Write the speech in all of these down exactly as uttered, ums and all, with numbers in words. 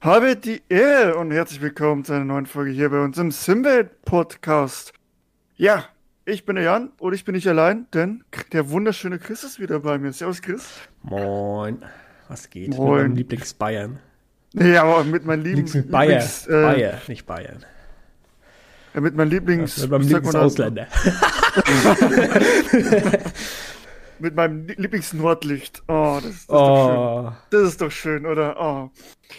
Habe die Ehre und herzlich willkommen zu einer neuen Folge hier bei uns im Simwelt-Podcast. Ja, ich bin der Jan und ich bin nicht allein, denn der wunderschöne Chris ist wieder bei mir. Servus, Chris. Moin. Was geht? Mit meinem Moin. Lieblings-Bayern. Ja, aber mit meinem lieben Liegst mit Bayer. Lieblings... Äh, Bayer, nicht Bayern. äh, mit meinem Lieblings... Mit meinem wie sagt man das? Lieblings-Ausländer. Mit meinem Lie- Lieblings-Nordlicht. Oh, das, das ist doch schön. Oh. Das ist doch schön, oder? Oh.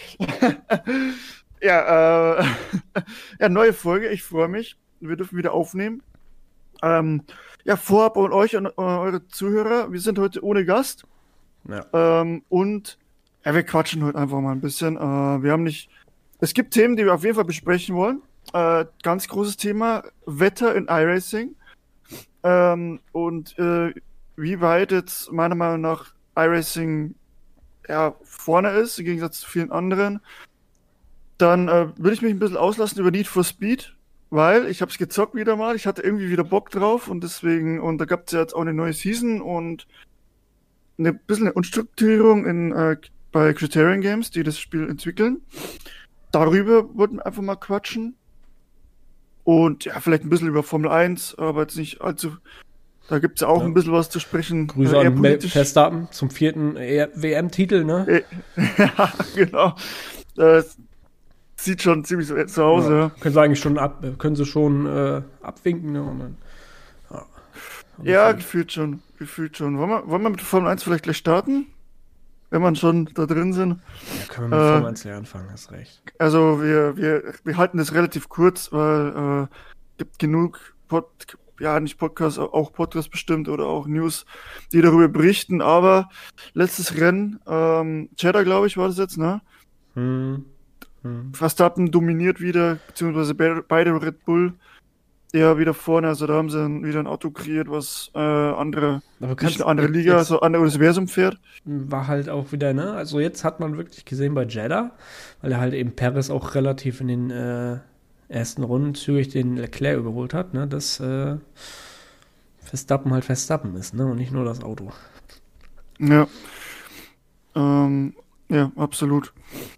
Ja, äh, ja, neue Folge. Ich freue mich. Wir dürfen wieder aufnehmen. Ähm, ja, vorab und euch und äh, eure Zuhörer. Wir sind heute ohne Gast. Ja. Ähm, und ja, wir quatschen heute einfach mal ein bisschen. Äh, wir haben nicht. Es gibt Themen, die wir auf jeden Fall besprechen wollen. Äh, ganz großes Thema: Wetter in iRacing. Ähm, und äh, wie weit jetzt meiner Meinung nach iRacing ja, vorne ist, im Gegensatz zu vielen anderen. Dann äh, würde ich mich ein bisschen auslassen über Need for Speed, weil ich habe es gezockt wieder mal. Ich hatte irgendwie wieder Bock drauf und deswegen, und da gab es ja jetzt auch eine neue Season und eine bisschen eine Umstrukturierung in, äh, bei Criterion Games, die das Spiel entwickeln. Darüber wollten wir einfach mal quatschen. Und ja, vielleicht ein bisschen über Formel eins, aber jetzt nicht allzu. Da gibt es ja auch Ja. ein bisschen was zu sprechen. Grüße Äh, eher an politisch. Verstappen zum vierten W M-Titel, ne? Äh, ja, genau. Das sieht schon ziemlich so zu Hause. Ja. Können sie eigentlich schon ab, können sie schon äh, abwinken, ne? Und dann, ja. Ja, gefühlt schon, gefühlt schon. Wollen wir, wollen wir mit Formel eins vielleicht gleich starten? Wenn wir schon da drin sind. Ja, können wir mit Äh, Formel eins anfangen, hast recht. Also wir, wir, wir halten das relativ kurz, weil äh, gibt genug Pod, ja nicht Podcasts, auch Podcasts bestimmt oder auch News, die darüber berichten. Aber letztes Rennen, ähm, Cheddar, glaube ich, war das jetzt, ne? Hm. Hm. Verstappen dominiert wieder, beziehungsweise be- beide Red Bull eher wieder vorne. Also da haben sie dann wieder ein Auto kreiert, was äh, andere, Aber nicht eine andere Liga, jetzt, also andere Universum fährt. war halt auch wieder, ne? Also jetzt hat man wirklich gesehen bei Jeddah, weil er halt eben Perez auch relativ in den äh, ersten Runden zügig den Leclerc überholt hat, ne? Dass äh, Verstappen halt Verstappen ist, ne? Und nicht nur das Auto. Ja. Ähm, ja, absolut.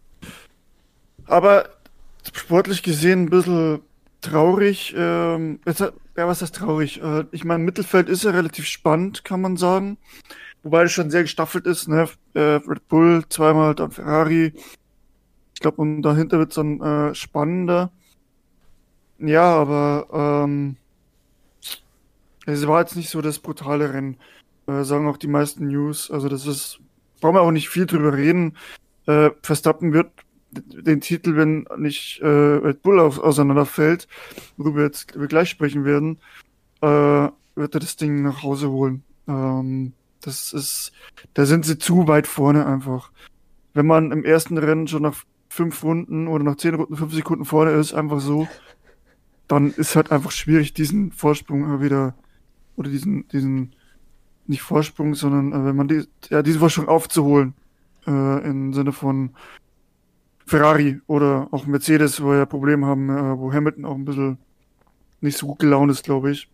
Aber sportlich gesehen ein bisschen traurig. Ähm, jetzt, hat- ja, was heißt traurig? Äh, ich meine, Mittelfeld ist ja relativ spannend, kann man sagen. Wobei es schon sehr gestaffelt ist, ne? Äh, Red Bull, zweimal dann Ferrari. Ich glaube, und dahinter wird es dann äh, spannender. Ja, aber ähm, es war jetzt nicht so das brutale Rennen. Äh, sagen auch die meisten News. Also das ist, brauchen wir auch nicht viel drüber reden. Äh, Verstappen wird den Titel, wenn nicht äh, Red Bull auf, auseinanderfällt, worüber wir jetzt wir gleich sprechen werden, äh, wird er das Ding nach Hause holen. Ähm, das ist, da sind sie zu weit vorne einfach. Wenn man im ersten Rennen schon nach fünf Runden oder nach zehn Runden fünf Sekunden vorne ist, einfach so, dann ist halt einfach schwierig, diesen Vorsprung wieder, oder diesen, diesen, nicht Vorsprung, sondern äh, wenn man die, ja, diesen Vorsprung aufzuholen, äh, im Sinne von Ferrari oder auch Mercedes, wo wir ja Probleme haben, äh, wo Hamilton auch ein bisschen nicht so gut gelaunt ist, glaube ich.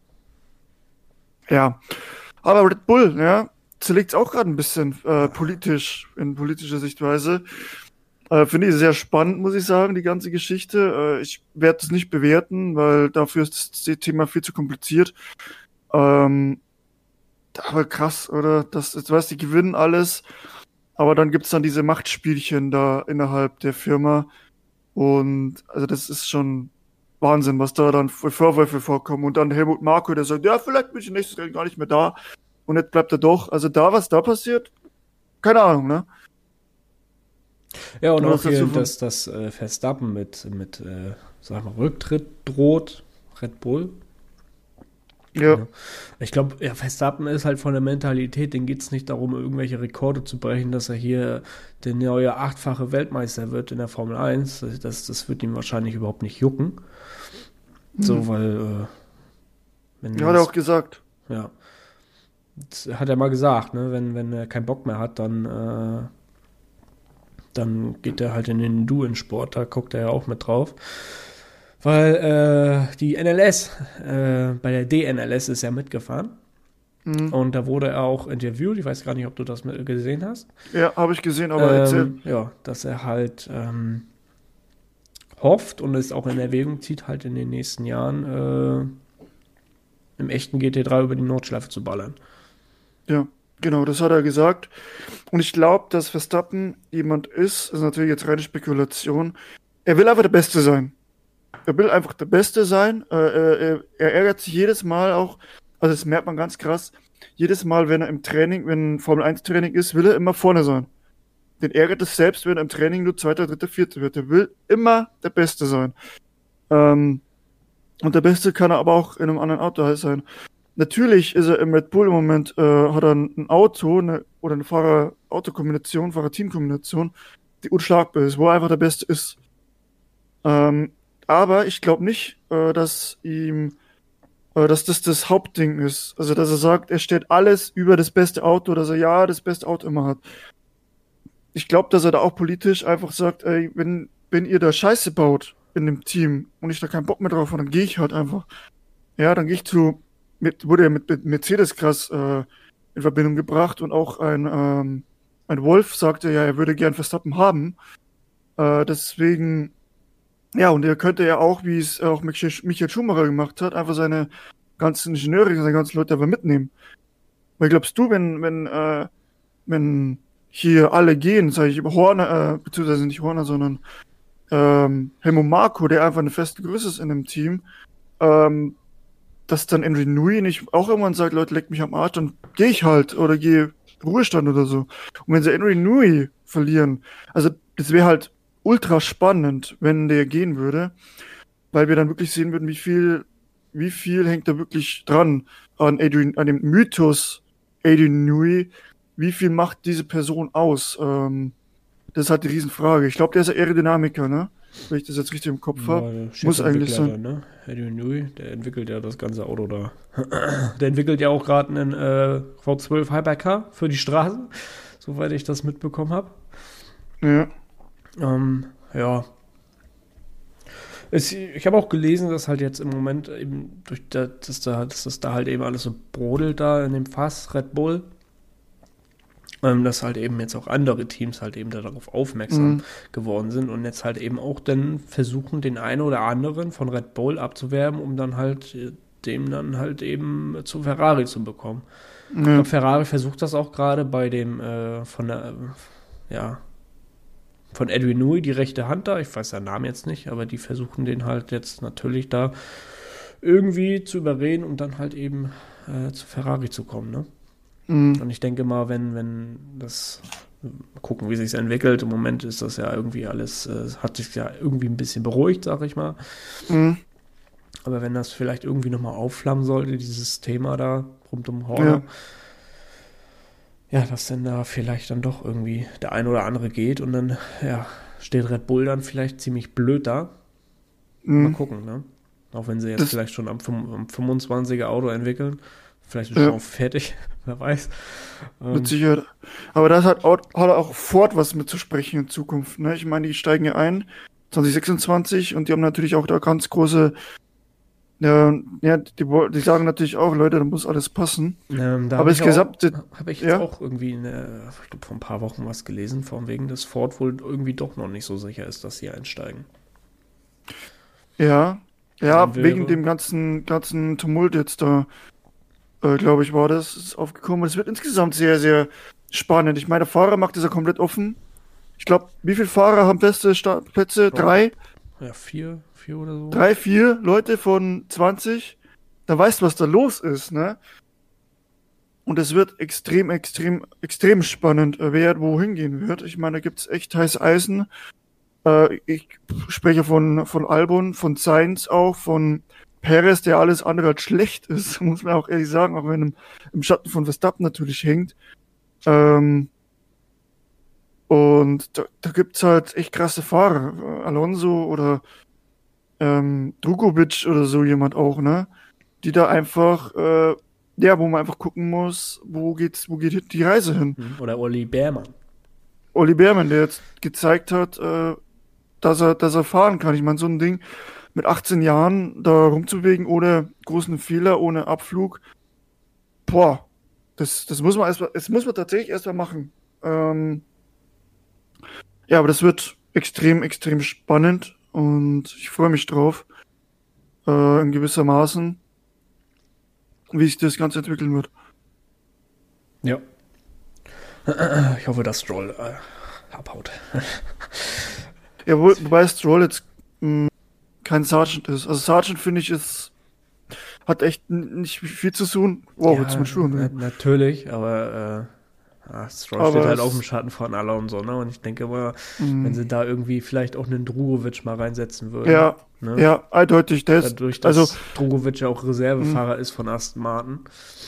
Ja, aber Red Bull, ja, zerlegt es auch gerade ein bisschen äh, politisch, in politischer Sichtweise. Äh, finde ich sehr spannend, muss ich sagen, die ganze Geschichte. Äh, ich werde es nicht bewerten, weil dafür ist das Thema viel zu kompliziert. Ähm, aber krass, oder? Das, das weißt, die gewinnen alles, aber dann gibt's dann diese Machtspielchen da innerhalb der Firma. Und also das ist schon Wahnsinn, was da dann für Vorwürfe vorkommen. Und dann Helmut Marko, der sagt, ja, vielleicht bin ich nächstes Rennen gar nicht mehr da. Und jetzt bleibt er doch. Also da, was da passiert, keine Ahnung, ne? Ja, und Was auch hier, dazu von- dass das äh, Verstappen mit, mit äh, sag mal, Rücktritt droht, Red Bull. Ja, Ja. Ich glaube, ja, Verstappen ist halt von der Mentalität, denen geht es nicht darum, irgendwelche Rekorde zu brechen, dass er hier der neue achtfache Weltmeister wird in der Formel eins. Das, das wird ihm wahrscheinlich überhaupt nicht jucken. So, weil, äh, wenn ja, hat er das- auch gesagt. ja, das hat er mal gesagt, ne, wenn, wenn er keinen Bock mehr hat, dann, äh, dann geht er halt in den Enduro-Sport, da guckt er ja auch mit drauf. Weil äh, die N L S, äh, bei der D N L S ist er mitgefahren. Mhm. Und da wurde er auch interviewt. Ich weiß gar nicht, ob du das mit gesehen hast. Ja, habe ich gesehen, aber erzähl. Ähm, ja, dass er halt ähm, hofft und es auch in Erwägung zieht, halt in den nächsten Jahren äh, im echten G T drei über die Nordschleife zu ballern. Ja, genau, das hat er gesagt. Und ich glaube, dass Verstappen jemand ist, das ist natürlich jetzt reine Spekulation, er will einfach der Beste sein. Er will einfach der Beste sein. Äh, er, er ärgert sich jedes Mal auch, also das merkt man ganz krass, jedes Mal, wenn er im Training, wenn Formel eins Training ist, will er immer vorne sein. Den ärgert es selbst, wenn er im Training nur Zweiter, Dritter, Vierter wird. Er will immer der Beste sein. Ähm, und der Beste kann er aber auch in einem anderen Auto halt sein. Natürlich ist er im Red Bull im Moment, äh, hat er ein Auto eine, oder eine Fahrer-Auto-Kombination, Fahrer-Team-Kombination, die unschlagbar ist, wo er einfach der Beste ist. Ähm, aber ich glaube nicht, äh, dass ihm, äh, dass das das Hauptding ist. Also, dass er sagt, er stellt alles über das beste Auto, dass er ja das beste Auto immer hat. Ich glaube, dass er da auch politisch einfach sagt, ey, wenn, wenn ihr da Scheiße baut in dem Team und ich da keinen Bock mehr drauf habe, dann gehe ich halt einfach. Ja, dann gehe ich zu, mit, wurde ja mit, mit Mercedes krass äh, in Verbindung gebracht und auch ein, ähm, ein Wolf sagte ja, er würde gern Verstappen haben. Äh, deswegen, ja, und er könnte ja auch, wie es auch Michael Michael Schumacher gemacht hat, einfach seine ganzen Ingenieure, seine ganzen Leute einfach mitnehmen. Weil glaubst du, wenn, wenn, äh, wenn hier alle gehen, sage ich, über Horner, äh, beziehungsweise nicht Horner, sondern ähm, Helmut Marko, der einfach eine feste Größe ist in dem Team, ähm, dass dann Henry Nui nicht auch irgendwann sagt, Leute, leckt mich am Arsch, dann gehe ich halt oder gehe Ruhestand oder so. Und wenn sie Henry Nui verlieren, also das wäre halt ultra spannend, wenn der gehen würde, weil wir dann wirklich sehen würden, wie viel, wie viel hängt da wirklich dran an Adrian, an dem Mythos Adrian Nui, wie viel macht diese Person aus? Ähm, das ist halt die Riesenfrage. Ich glaube, der ist ja Aerodynamiker, ne? Wenn ich das jetzt richtig im Kopf Ja, habe. der Muss eigentlich Chefentwickler sein. da, ne? Eddie Newey, der entwickelt ja das ganze Auto da. Der entwickelt ja auch gerade einen äh, V zwölf Hypercar für die Straßen, soweit ich das mitbekommen habe. Ja. Ähm, ja. Es, ich habe auch gelesen, dass halt jetzt im Moment eben durch das, dass, da, dass das da halt eben alles so brodelt da in dem Fass Red Bull, ähm, dass halt eben jetzt auch andere Teams halt eben darauf aufmerksam Mhm. geworden sind und jetzt halt eben auch dann versuchen, den einen oder anderen von Red Bull abzuwerben, um dann halt äh, dem dann halt eben zu Ferrari zu bekommen. Ich Ja. glaube, Ferrari versucht das auch gerade bei dem äh, von der, äh, ja, von Adrian Newey, die rechte Hand da, ich weiß seinen Namen jetzt nicht, aber die versuchen den halt jetzt natürlich da irgendwie zu überreden, um dann halt eben äh, zu Ferrari zu kommen, ne? Mhm. Und ich denke mal, wenn, wenn das, mal gucken, wie sich entwickelt, im Moment ist das ja irgendwie alles, äh, hat sich ja irgendwie ein bisschen beruhigt, sag ich mal. Mhm. Aber wenn das vielleicht irgendwie nochmal aufflammen sollte, dieses Thema da rund um Horner, ja. ja, dass dann da vielleicht dann doch irgendwie der ein oder andere geht und dann, ja, steht Red Bull dann vielleicht ziemlich blöd da. Mal Mhm. gucken, ne? Auch wenn sie jetzt Das, vielleicht schon am, fünf- am fünfundzwanziger Auto entwickeln. Vielleicht ist ja, schon auch fertig, wer weiß. mit Ähm, Sicherheit. Aber das hat auch, hat auch Ford was mitzusprechen in Zukunft, ne? Ich meine, die steigen ja ein, zwanzig sechsundzwanzig, und die haben natürlich auch da ganz große, ja, ja, die, woll- die sagen natürlich auch, Leute, da muss alles passen. Ähm, da Aber habe ich das auch, gesamte, habe ich jetzt ja, auch irgendwie, eine, ich glaube, vor ein paar Wochen was gelesen, von wegen, dass Ford wohl irgendwie doch noch nicht so sicher ist, dass sie einsteigen. ja, Dann ja, wegen wäre, dem ganzen, ganzen Tumult jetzt da, äh, glaube ich, war das, ist aufgekommen. Es wird insgesamt sehr, sehr spannend. Ich meine, der Fahrer macht das ja komplett offen. Ich glaube, wie viele Fahrer haben feste Startplätze? ich glaube, Drei? ja, vier, vier oder so. Drei, vier Leute von zwanzig? Da weißt du, was da los ist, ne? Und es wird extrem, extrem, extrem spannend, äh, wer wo hingehen wird. Ich meine, da gibt's echt heiße Eisen. Äh, ich spreche von, von Albon, von Sainz auch, von Perez, der alles andere als schlecht ist, muss man auch ehrlich sagen, auch wenn er im, im Schatten von Verstappen natürlich hängt. Ähm, und da, da gibt's halt echt krasse Fahrer. Äh, Alonso oder ähm, Drugovic oder so jemand auch, ne? Die da einfach, äh, ja, wo man einfach gucken muss, wo geht's, wo geht die Reise hin? Hm. Oder Olli Beermann. Olli Behrmann, der jetzt gezeigt hat, äh, dass er, dass er fahren kann. Ich meine, so ein Ding mit achtzehn Jahren da rumzubewegen, ohne großen Fehler, ohne Abflug, boah, das, das muss man erstmal, das muss man tatsächlich erstmal machen. Ähm, ja, aber das wird extrem, extrem spannend. und ich freue mich drauf, äh, in gewisser Maßen, wie sich das Ganze entwickeln wird. Ja. Ich hoffe, dass Stroll äh, abhaut. Ja, wo, wobei Stroll jetzt mh, kein Sergeant ist. Also Sergeant, finde ich, ist hat echt n- nicht viel zu tun. Wow, jetzt Ja, mit Schuhen. na, Ne? natürlich, aber äh, ja, Stroll steht Aber halt auch im es, Schatten von Allah und so, ne? Und ich denke mal, wenn mh, sie da irgendwie vielleicht auch einen Drugovic mal reinsetzen würden, ja, ne? ja, eindeutig. Der ist, Dadurch, also dass Drugovic ja auch mh, Reservefahrer ist von Aston Martin.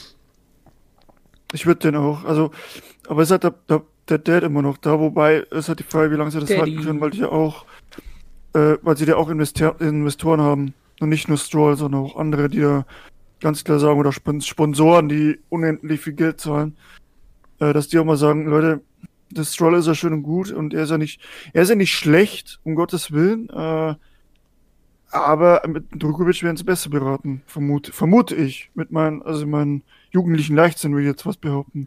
ich würde den auch, also, aber ist halt der, der, der Dad immer noch da, wobei ist halt die Frage, wie lange sie das halten können, weil Daddy. die ja auch, äh, weil sie ja auch Invester Investoren haben. Und nicht nur Stroll, sondern auch andere, die da ganz klar sagen, oder Spon- Sponsoren, die unendlich viel Geld zahlen, äh, dass die auch mal sagen, Leute, das Stroll ist ja schön und gut und er ist ja nicht, er ist ja nicht schlecht, um Gottes Willen, äh, aber mit Drukovic werden sie besser beraten, vermute, vermute ich, mit meinen, also meinen jugendlichen Leichtsinn, will ich jetzt was behaupten.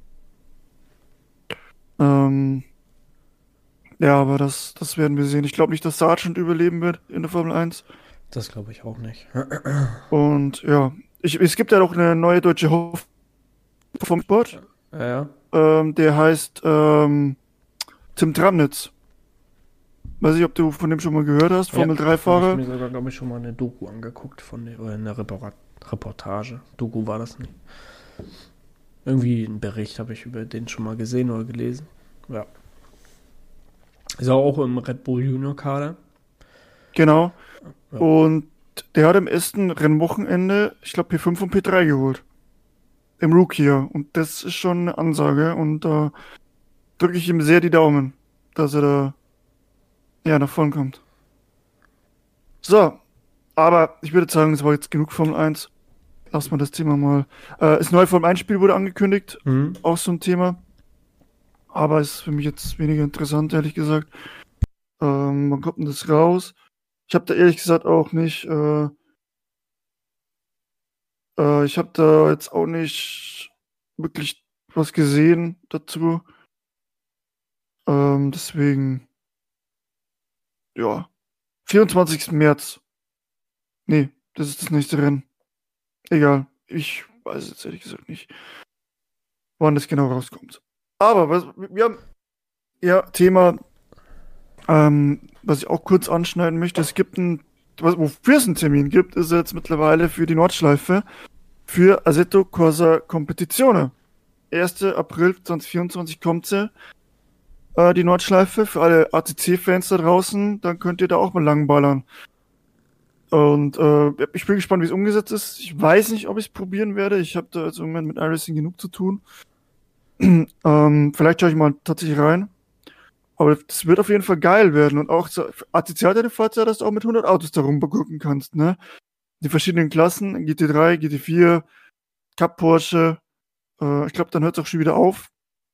Ähm, ja, aber das, das werden wir sehen. Ich glaube nicht, dass Sargent überleben wird in der Formel eins. Das glaube ich auch nicht. Und ja, ich, es gibt ja noch eine neue deutsche Hoffnung vom Sport. Ja, ja. Ähm, der heißt ähm, Tim Tramnitz. Weiß nicht, ob du von dem schon mal gehört hast, Ja, Formel habe ich drei-Fahrer. mir sogar, glaube ich, schon mal eine Doku angeguckt von der, oder eine Repora- Reportage. Doku war das nicht. Irgendwie einen Bericht habe ich über den schon mal gesehen oder gelesen. Ja. Ist er auch im Red Bull Junior Kader. Genau. Ja. Und der hat im ersten Rennwochenende, ich glaube, P fünf und P drei geholt. Im Rookie Jahr. Und das ist schon eine Ansage. Und da drücke ich ihm sehr die Daumen, dass er da ja nach vorn kommt. So, aber ich würde sagen, das war jetzt genug Formel eins. Lass mal das Thema mal. Äh, das neue Formel eins Spiel wurde angekündigt. Mhm. Auch so ein Thema. Aber ist für mich jetzt weniger interessant, ehrlich gesagt. Ähm, wann kommt denn das raus? Ich habe da ehrlich gesagt auch nicht, äh, äh, ich habe da jetzt auch nicht wirklich was gesehen dazu. Ähm, deswegen, ja. vierundzwanzigsten März. Nee, das ist das nächste Rennen. Egal. Ich weiß jetzt ehrlich gesagt nicht, wann das genau rauskommt. Aber was, wir haben ja Thema, ähm, was ich auch kurz anschneiden möchte. Es gibt ein, was, wofür es einen Termin gibt, ist jetzt mittlerweile für die Nordschleife für Assetto Corsa Competizione. erster April zweitausendvierundzwanzig kommt sie, äh, die Nordschleife. Für alle A T C-Fans da draußen, dann könnt ihr da auch mal langballern. Und äh, ich bin gespannt, wie es umgesetzt ist. Ich weiß nicht, ob ich es probieren werde. Ich habe da jetzt im Moment mit iRacing genug zu tun. ähm, vielleicht schaue ich mal tatsächlich rein. Aber das wird auf jeden Fall geil werden. Und auch so, A T C hat ja den Vorteil, dass du auch mit hundert Autos da rumgucken kannst, ne? Die verschiedenen Klassen, G T drei, G T vier, Cup Porsche. Äh, ich glaube, dann hört es auch schon wieder auf.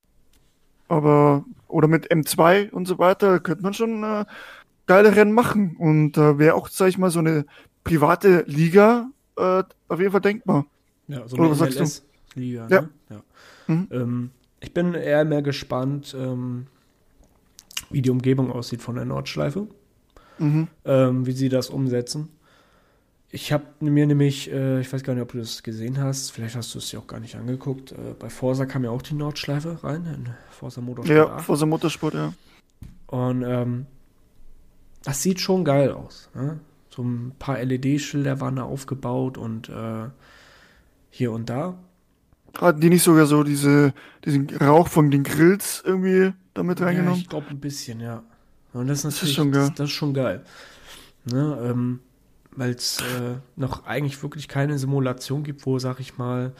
Aber, oder mit M zwei und so weiter, könnte man schon äh, geile Rennen machen. Und da äh, wäre auch, sag ich mal, so eine private Liga äh, auf jeden Fall denkbar. Ja, so Oder eine was sagst du? M L S-Liga, Ja. ne? Ja. Mhm. Ähm, ich bin eher mehr gespannt, ähm, wie die Umgebung aussieht von der Nordschleife, Mhm. ähm, wie sie das umsetzen. Ich habe mir nämlich, äh, ich weiß gar nicht, ob du das gesehen hast, vielleicht hast du es dir auch gar nicht angeguckt, äh, bei Forsa kam ja auch die Nordschleife rein, in Forsa Motorsport Ja, acht. Forza Motorsport, ja. Und ähm, das sieht schon geil aus. Ne? So ein paar L E D-Schilder waren da aufgebaut und äh, hier und da. Hatten die nicht sogar so diese, diesen Rauch von den Grills irgendwie damit Ja, reingenommen? ich glaube ein bisschen, ja. Und das ist Das ist natürlich, schon das, geil. das ist schon geil. Ne? Ähm, weil es äh, noch eigentlich wirklich keine Simulation gibt, wo, sag ich mal,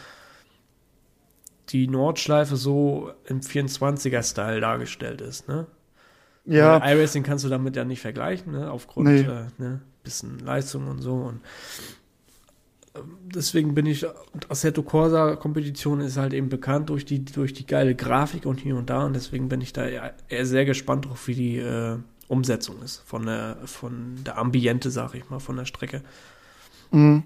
die Nordschleife so im vierundzwanziger-Style dargestellt ist. Ne? Weil Ja, iRacing kannst du damit ja nicht vergleichen, ne? Aufgrund nee. äh, ne? bisschen Leistung und so. Und ähm, deswegen bin ich, und Assetto Corsa Kompetition ist halt eben bekannt durch die, durch die geile Grafik und hier und da. Und deswegen bin ich da eher, eher sehr gespannt drauf, wie die äh, Umsetzung ist von der, von der Ambiente, sag ich mal, von der Strecke. Mhm.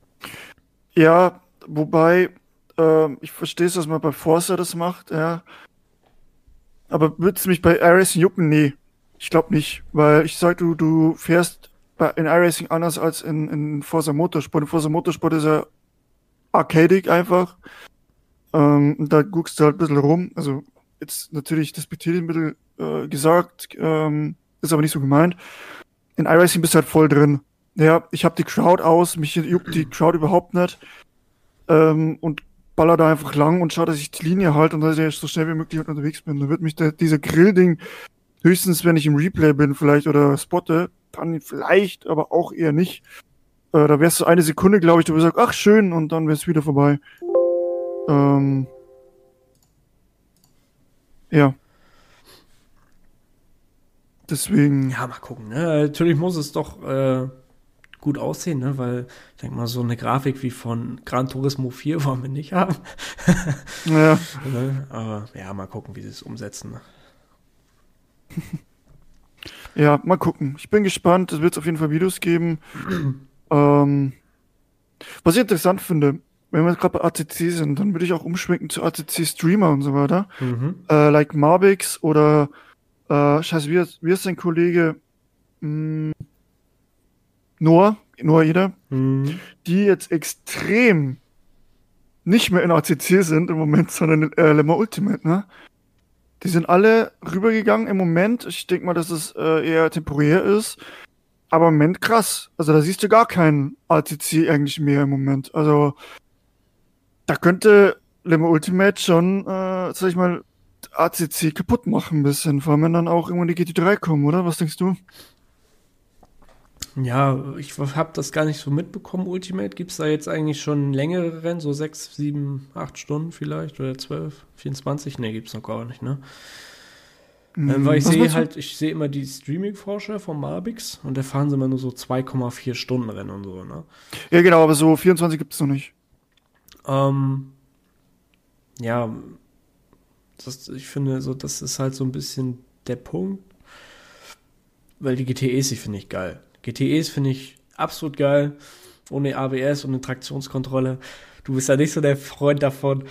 Ja, wobei, ähm, ich verstehe es, dass man bei Forza das macht, ja. Aber würde es mich bei iRacing jucken? Nee. Ich glaube nicht, weil ich sag, du, du fährst bei, in iRacing anders als in, in Forza Motorsport. In Forza Motorsport ist ja arcadig einfach. Ähm, und da guckst du halt ein bisschen rum. Also jetzt natürlich despektierlich ein bisschen äh, gesagt, ähm, ist aber nicht so gemeint. In iRacing bist du halt voll drin. Ja, ich habe die Crowd aus, mich juckt die Crowd überhaupt nicht. Ähm, und baller da einfach lang und schau, dass ich die Linie halte und dass ich so schnell wie möglich unterwegs bin. Da wird mich der, dieser Grill-Ding höchstens, wenn ich im Replay bin vielleicht oder spotte, dann vielleicht, aber auch eher nicht. Äh, da wärst du eine Sekunde, glaube ich, du wirst sagen, ach schön, und dann wär's wieder vorbei. Ähm, ja. Deswegen. Ja, mal gucken. Ne? Natürlich muss es doch äh, gut aussehen, ne? Weil ich denke mal, so eine Grafik wie von Gran Turismo vier wollen wir nicht haben. Ja. Ne? Aber ja, mal gucken, wie sie es umsetzen. Ne? Ja, mal gucken. Ich bin gespannt. Es wird auf jeden Fall Videos geben. ähm, was ich interessant finde, wenn wir gerade bei A C C sind, dann würde ich auch umschwenken zu A C C-Streamer und so weiter. Mhm. Äh, like Marbix oder äh, scheiße, wie, ist- wie ist sein Kollege? Hm, Noah, Noah Eder, Mhm. die jetzt extrem nicht mehr in A C C sind im Moment, sondern in äh, Le Mans Ultimate, ne? Die sind alle rübergegangen im Moment. Ich denke mal, dass es äh, eher temporär ist. Aber im Moment krass. Also da siehst du gar keinen A C C eigentlich mehr im Moment. Also da könnte Le Mans Ultimate schon, äh, sag ich mal, A C C kaputt machen ein bisschen. Vor allem, wenn dann auch irgendwann die G T drei kommen, oder? Was denkst du? Ja, ich habe das gar nicht so mitbekommen, Ultimate. Gibt es da jetzt eigentlich schon längere Rennen, so sechs, sieben, acht Stunden vielleicht oder zwölf, vierundzwanzig? Ne, gibt es noch gar nicht, ne? Ähm, weil Hm, ich was sehe meinst du? halt, ich sehe immer die Streaming-Vorschau von Marbix und da fahren sie immer nur so zwei Komma vier Stunden Rennen und so, ne? Ja, genau, aber so vierundzwanzig gibt es noch nicht. Ähm, ja, das, ich finde, so, das ist halt so ein bisschen der Punkt, weil die G T Es, die finde ich geil. G T Es finde ich absolut geil, ohne A B S und eine Traktionskontrolle. Du bist ja nicht so der Freund davon.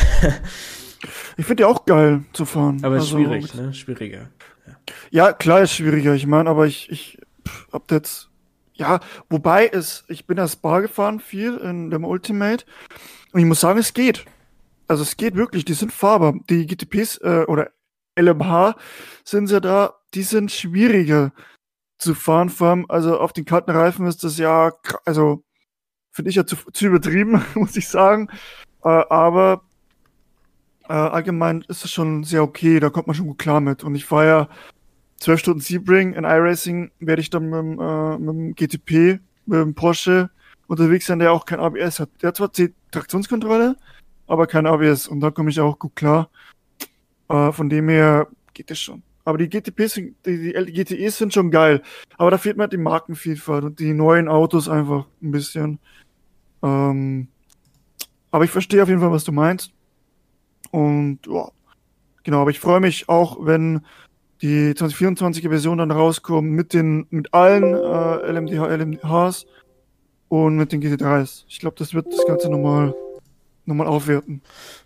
Ich finde die auch geil zu fahren. Aber ist Also, schwierig, ne? Schwieriger. ja, klar ist schwieriger. Ich meine, aber ich, ich pff, hab jetzt, ja, wobei es, ich bin das Bar gefahren viel in dem Ultimate und ich muss sagen, es geht. Also es geht wirklich, die sind fahrbar. Die G T Ps äh, oder L M H sind ja da, die sind schwieriger zu fahren. Vor allem, also auf den kalten Reifen ist das ja, kr- also finde ich ja zu, zu übertrieben, muss ich sagen. Äh, aber äh, allgemein ist es schon sehr okay, da kommt man schon gut klar mit. Und ich fahre ja zwölf Stunden Sebring in iRacing, werde ich dann mit dem, äh, mit dem G T P, mit dem Porsche unterwegs sein, der auch kein A B S hat. Der hat zwar die Traktionskontrolle, aber kein A B S. Und da komme ich auch gut klar. Äh, von dem her geht es schon. Aber die G T Ps, sind- die, die L- G T Es sind schon geil. Aber da fehlt mir halt die Markenvielfalt und die neuen Autos einfach ein bisschen. Ähm, aber ich verstehe auf jeden Fall, was du meinst. Und ja, genau, aber ich freue mich auch, wenn die zwanzig vierundzwanziger Version dann rauskommt mit den, mit allen äh, L M D H, L M D Hs und mit den G T dreis. Ich glaube, das wird das Ganze nochmal nochmal aufwerten.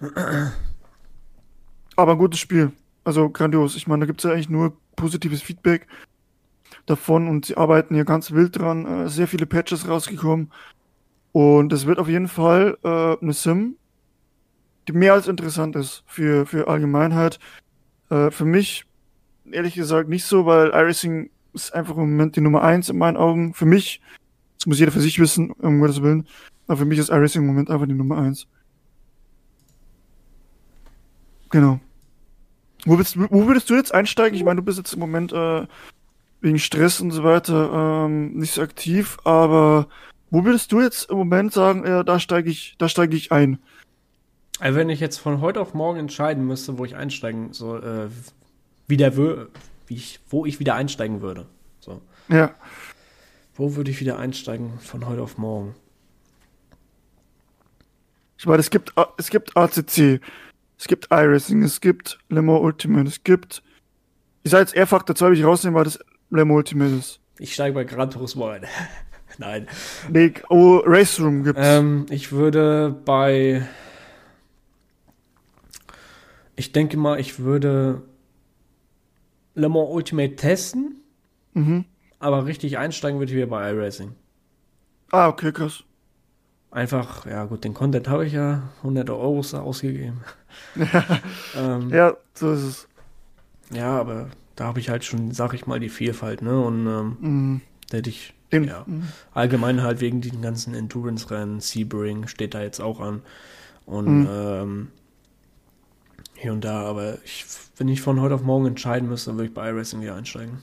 Aber ein gutes Spiel. Also grandios. Ich meine, da gibt es ja eigentlich nur positives Feedback davon und sie arbeiten hier ganz wild dran. Äh, sehr viele Patches rausgekommen. Und es wird auf jeden Fall äh, eine Sim, die mehr als interessant ist für, für Allgemeinheit. Äh, für mich, ehrlich gesagt, nicht so, weil iRacing ist einfach im Moment die Nummer eins in meinen Augen. Für mich, das muss jeder für sich wissen, um Gottes Willen. Aber für mich ist iRacing im Moment einfach die Nummer eins. Genau. Wo, willst, wo würdest du jetzt einsteigen? Ich meine, du bist jetzt im Moment äh, wegen Stress und so weiter ähm, nicht so aktiv, aber wo würdest du jetzt im Moment sagen, äh, da steige ich, da steige ich ein? Also wenn ich jetzt von heute auf morgen entscheiden müsste, wo ich einsteigen soll, äh, wieder wö- wie ich, wo ich wieder einsteigen würde. So. Ja, Wo würde ich wieder einsteigen von heute auf morgen? ich meine, es gibt, A- es gibt A C C, es gibt iRacing, es gibt Le Mans Ultimate, es gibt, ich sage jetzt R-Faktor zwei, will ich rausnehmen, weil das Le Mans Ultimate ist. Ich steige bei Gran Turismo ein. Nein. Nee, oh, Race Room gibt's. Ähm, ich würde bei. Ich denke mal, ich würde Le Mans Ultimate testen, Mhm. aber richtig einsteigen würde ich wieder bei iRacing. Ah, okay, krass. Einfach, ja gut, den Content habe ich ja hundert Euro ausgegeben. ähm, Ja, so ist es. ja, aber da habe ich halt schon, sag ich mal, die Vielfalt, ne? Und ähm, Mhm. da hätte ich, Den, ja, mhm. allgemein halt wegen den ganzen Endurance-Rennen, Sebring steht da jetzt auch an. Und Mhm. ähm, hier und da, aber ich, wenn ich von heute auf morgen entscheiden müsste, dann würde ich bei iRacing wieder einsteigen.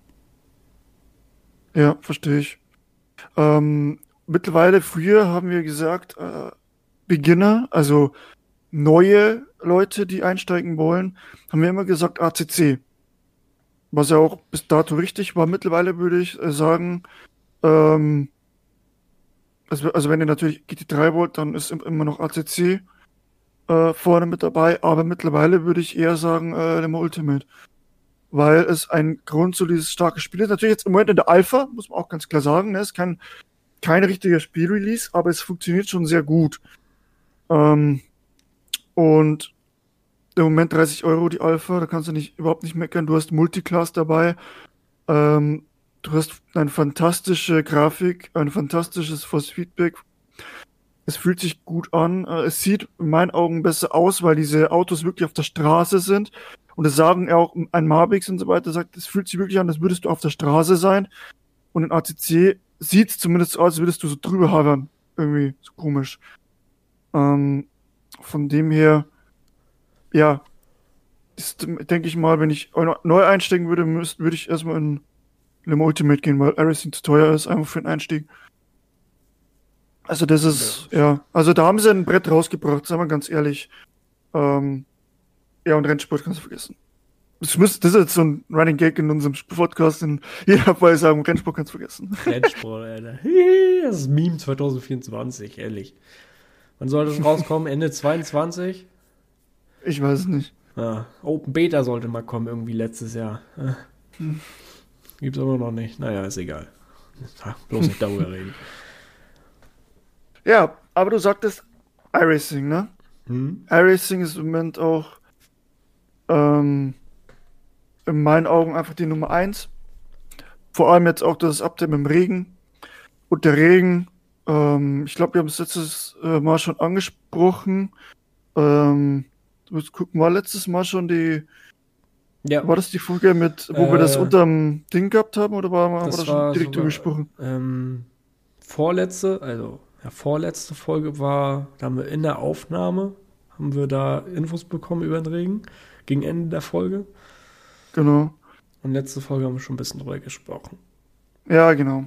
Ja, verstehe ich. Ähm, mittlerweile, früher haben wir gesagt, äh, Beginner, also neue Leute, die einsteigen wollen, haben wir immer gesagt A C C. Was ja auch bis dato richtig war. Mittlerweile würde ich äh, sagen, ähm, also, also wenn ihr natürlich G T drei wollt, dann ist im- immer noch A C C äh, vorne mit dabei. Aber mittlerweile würde ich eher sagen, äh, Le Mans Ultimate. Weil es ein grundsolides, starkes Spiel ist. Natürlich jetzt im Moment in der Alpha, muss man auch ganz klar sagen. Ne? Es ist kein, kein richtiger Spielrelease, aber es funktioniert schon sehr gut. Ähm, und im Moment dreißig Euro die Alpha, da kannst du nicht, überhaupt nicht meckern. Du hast Multiclass dabei. Ähm, du hast eine fantastische Grafik, ein fantastisches Force Feedback. Es fühlt sich gut an. Äh, es sieht in meinen Augen besser aus, weil diese Autos wirklich auf der Straße sind. Und das sagen ja auch ein Marbix und so weiter, sagt, es fühlt sich wirklich an, als würdest du auf der Straße sein. Und in A C C sieht es zumindest so aus, als würdest du so drüber havern. Irgendwie so komisch. Ähm, von dem her, ja, ist, denke ich mal, wenn ich neu einsteigen würde, müsst, würde ich erstmal in Le Mans Ultimate gehen, weil Racing zu teuer ist, einfach für den Einstieg. Also das Ja. ist, ja, also da haben sie ein Brett rausgebracht, sagen wir ganz ehrlich. Ähm, ja, und Rennsport kannst du vergessen. Das, muss, das ist jetzt so ein Running Gag in unserem Podcast, in jeder Fall sagen, Rennsport kannst du vergessen. Rennsport, Alter. Das ist Meme zwanzig vierundzwanzig, ehrlich. Wann soll das rauskommen? Ende zweiundzwanzig? Ich weiß es nicht. Ja, Open Beta sollte mal kommen, irgendwie letztes Jahr. Äh, Hm. Gibt's aber noch nicht. Naja, ist egal. Ja, bloß nicht darüber reden. Ja, aber du sagtest iRacing, ne? Hm? iRacing ist im Moment auch ähm, in meinen Augen einfach die Nummer eins. Vor allem jetzt auch das Update mit dem Regen. Und der Regen, ähm, ich glaube, wir haben es letztes äh, Mal schon angesprochen. Ähm, du musst gucken, war letztes Mal schon die, Ja, war das die Folge mit, wo wir das äh, unterm Ding gehabt haben, oder war, war das das schon war direkt drüber sogar gesprochen? ähm, vorletzte, also ja, vorletzte Folge war, da haben wir in der Aufnahme, haben wir da Infos bekommen über den Regen, gegen Ende der Folge. Genau. Und letzte Folge haben wir schon ein bisschen drüber gesprochen. Ja, genau.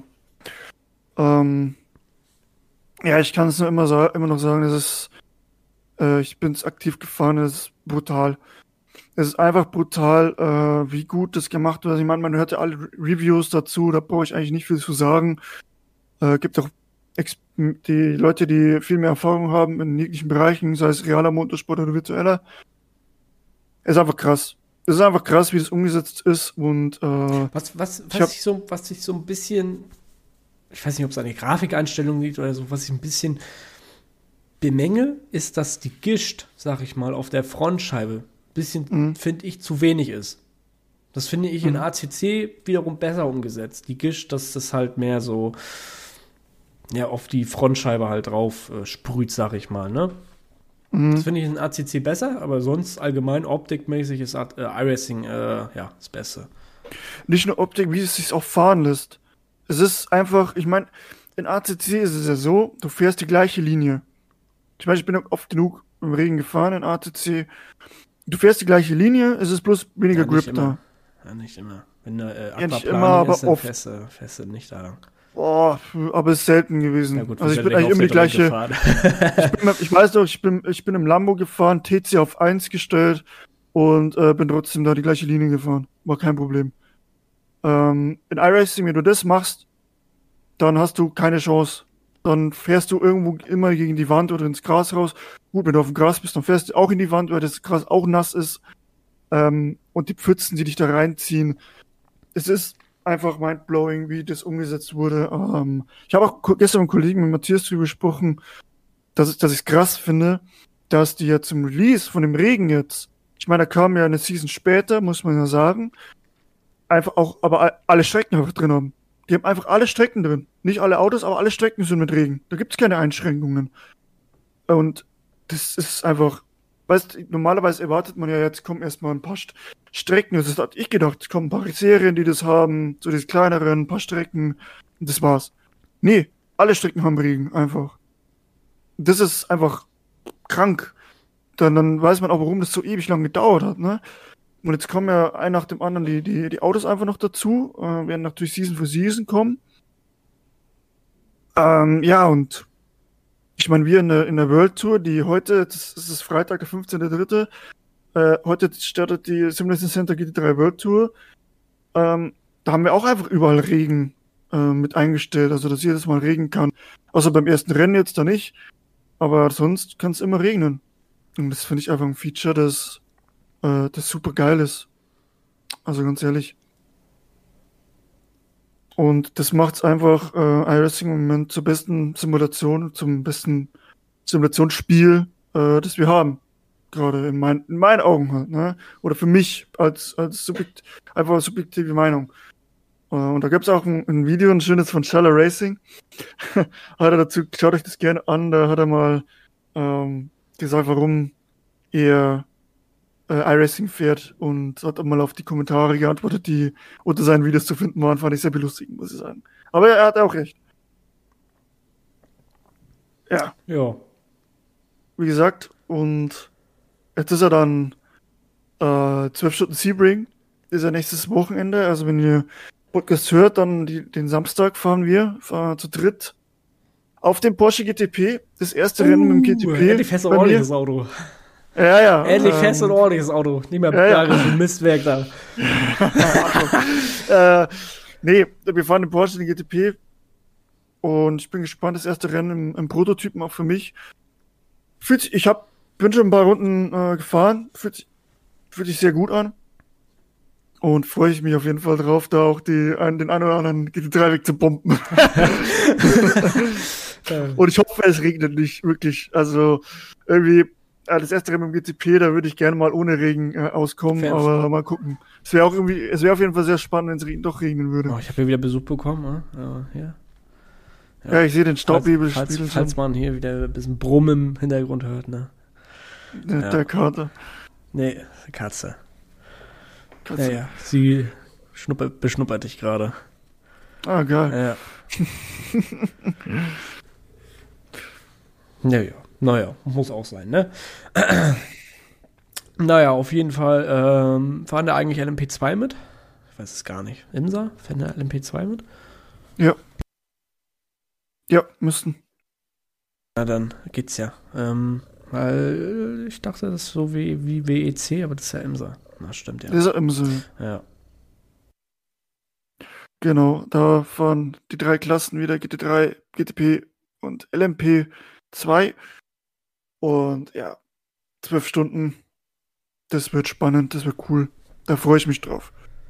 Ähm, ja, ich kann es nur immer, sa immer noch sagen, es ist, äh, ich bin es aktiv gefahren, es ist brutal. Es ist einfach brutal, äh, wie gut das gemacht wird. Also ich meine, man hört ja alle Re Reviews dazu, da brauche ich eigentlich nicht viel zu sagen. Äh, gibt auch Ex die Leute, die viel mehr Erfahrung haben in jeglichen Bereichen, sei es realer Motorsport oder virtueller. Es ist einfach krass. Es ist einfach krass, wie das umgesetzt ist und äh, Was, was, ich was, hab, ich so, was ich so ein bisschen, ich weiß nicht, ob es an der Grafikeinstellung liegt oder so, was ich ein bisschen bemängel, ist, dass die Gischt, sag ich mal, auf der Frontscheibe ein bisschen, mh, finde ich, zu wenig ist. Das finde ich in mh, A C C wiederum besser umgesetzt. Die Gischt, dass das halt mehr so ja, auf die Frontscheibe halt drauf äh, sprüht, sag ich mal, ne? Das mh. finde ich in A C C besser, aber sonst allgemein optikmäßig ist äh, iRacing äh, ja das Beste. Nicht nur Optik, wie es sich auch fahren lässt. Es ist einfach, ich meine, in A C C ist es ja so, du fährst die gleiche Linie. Ich meine, ich bin oft genug im Regen gefahren in A C C. Du fährst die gleiche Linie, es ist bloß weniger Ja, nicht Grip immer. da. Ja, nicht immer. Wenn da äh, Ja, nicht immer, Aquaplaning ist, aber dann oft. fährst du, fährst du nicht da lang. Boah, aber es ist selten Ja gewesen. gut, wir Also ich sind bin nicht eigentlich auf immer der die Dreck gleiche. gefahren. Ich bin, ich weiß doch, ich bin, ich bin im Lambo gefahren, T C auf eins gestellt und äh, bin trotzdem da die gleiche Linie gefahren. War kein Problem. Ähm, in iRacing, wenn du das machst, dann hast du keine Chance. Dann fährst du irgendwo immer gegen die Wand oder ins Gras raus. Gut, wenn du auf dem Gras bist, dann fährst du auch in die Wand, weil das Gras auch nass ist. Ähm, und die Pfützen, die dich da reinziehen. Es ist einfach mindblowing, wie das umgesetzt wurde. Ähm, ich habe auch ko- gestern mit einem Kollegen, mit Matthias, drüber gesprochen, dass ich, dass ich es krass finde, dass die ja zum Release von dem Regen jetzt, ich meine, da kam ja eine Season später, muss man ja sagen, einfach auch, aber a- alle Strecken einfach drin haben. Die haben einfach alle Strecken drin. Nicht alle Autos, aber alle Strecken sind mit Regen. Da gibt's keine Einschränkungen. Und das ist einfach, weißt, normalerweise erwartet man ja, jetzt kommen erstmal ein paar St Strecken. Das hatte ich gedacht, es kommen ein paar Serien, die das haben, so diese kleineren, ein paar Strecken. Und das war's. Nee, alle Strecken haben Regen, einfach. Das ist einfach krank. Dann, dann weiß man auch, warum das so ewig lang gedauert hat, ne? Und jetzt kommen ja ein nach dem anderen die, die, die Autos einfach noch dazu, äh, werden natürlich Season für Season kommen. Ähm, ja, und ich meine, wir in der, in der World Tour, die heute, das, das ist Freitag, der fünfzehnter dritte Äh, heute startet die Simulation Center G T drei World Tour. Ähm, da haben wir auch einfach überall Regen äh, mit eingestellt, also dass jedes Mal Regen kann. Außer beim ersten Rennen jetzt da nicht, aber sonst kann es immer regnen. Und das finde ich einfach ein Feature, das, äh, das super geil ist. Also ganz ehrlich. Und das macht's einfach äh, iRacing im Moment zur besten Simulation, zum besten Simulationsspiel, äh, das wir haben. Gerade in, mein, in meinen Augen halt, ne? Oder für mich als, als subjekt, einfach subjektive Meinung. Äh, und da gibt's auch ein, ein Video, ein schönes von Shala Racing. Hat er dazu, schaut euch das gerne an, da hat er mal ähm, gesagt, warum er äh, iRacing fährt und hat auch mal auf die Kommentare geantwortet, die unter seinen Videos zu finden waren, fand ich sehr belustigend, muss ich sagen. Aber er hat auch recht. Ja, Ja. wie gesagt, und jetzt ist er dann äh, zwölf Stunden Sebring, ist ja nächstes Wochenende, also wenn ihr Podcast hört, dann die, den Samstag fahren wir, fahren zu dritt auf dem Porsche G T P, das erste uh, Rennen mit dem G T P. Endlich fährst du ein ordentliches Auto. Ja, ja. Endlich ähm, fährst du ein ordentliches Auto. Nicht mehr ja, ja. so ein Mistwerk da. äh, nee, wir fahren den Porsche, den G T P. Und ich bin gespannt, das erste Rennen im, im Prototypen auch für mich. Fühlt sich, ich hab, bin schon ein paar Runden äh, gefahren. Fühlt sich, fühlt sich sehr gut an. Und freue ich mich auf jeden Fall drauf, da auch die, einen, den einen oder anderen G T drei weg zu bomben. Und ich hoffe, es regnet nicht, wirklich. Also, irgendwie, das erste Rennen mit dem G T P, da würde ich gerne mal ohne Regen äh, auskommen, Fans. Aber mal gucken. Es wäre auch irgendwie, es wäre auf jeden Fall sehr spannend, wenn es regen, doch regnen würde. Oh, ich habe hier wieder Besuch bekommen, ja. Ja, ja. ja ich sehe den Staubwebel falls, spielen. Falls, falls man hier wieder ein bisschen Brummen im Hintergrund hört, ne? Der, ja. der Kater. Nee, Katze. Katze. Ja, ja, sie schnuppert, beschnuppert dich gerade. Ah, geil. Ja. Ja, ja. Naja, muss auch sein, ne? Naja, auf jeden Fall ähm, fahren da eigentlich L M P zwei mit? Ich weiß es gar nicht. Imsa? Fahren da L M P zwei mit? Ja. Ja, müssten. Na dann geht's ja. Ähm, weil ich dachte, das ist so wie, wie W E C, aber das ist ja Imsa. Na, stimmt ja. Das ist ja Imsa. Ja. Genau, da fahren die drei Klassen wieder, G T drei, G T P und L M P zwei. Und ja, zwölf Stunden, das wird spannend, das wird cool. Da freue ich mich drauf.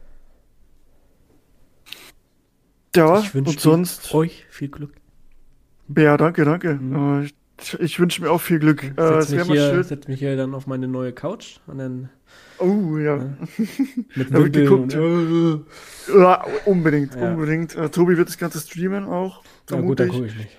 Ja, ich und sonst euch viel Glück. Ja, danke, danke. Mhm. Ich, ich wünsche mir auch viel Glück. Setz, äh, mich mal hier, schön. setz mich hier dann auf meine neue Couch und dann. Oh, ja. Äh, mit Wimpeln und, äh. Ja, unbedingt, ja. unbedingt. Uh, Tobi wird das Ganze streamen auch. Na gut, dann gucke ich nicht.